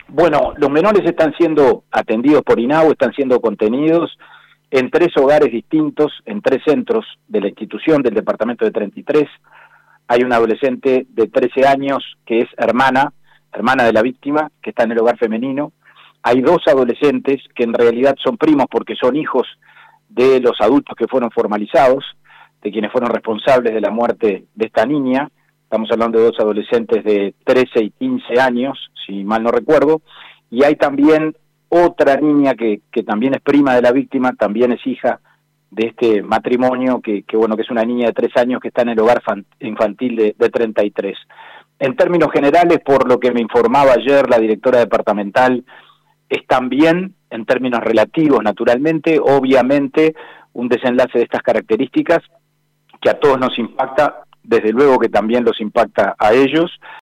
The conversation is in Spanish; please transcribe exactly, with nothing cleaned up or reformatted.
Bueno, los menores están siendo atendidos por INAU, están siendo contenidos en tres hogares distintos, en tres centros de la institución del departamento de treinta y tres. Hay una adolescente de trece años que es hermana, hermana de la víctima, que está en el hogar femenino. Hay dos adolescentes que en realidad son primos porque son hijos de los adultos que fueron formalizados, de quienes fueron responsables de la muerte de esta niña. Estamos hablando de dos adolescentes de trece y quince años, si mal no recuerdo, y hay también otra niña que, que también es prima de la víctima, también es hija de este matrimonio, que, que bueno, que es una niña de tres años que está en el hogar infantil de, de treinta y tres. En términos generales, por lo que me informaba ayer la directora departamental, están bien en términos relativos, naturalmente, obviamente un desenlace de estas características que a todos nos impacta, desde luego que también los impacta a ellos,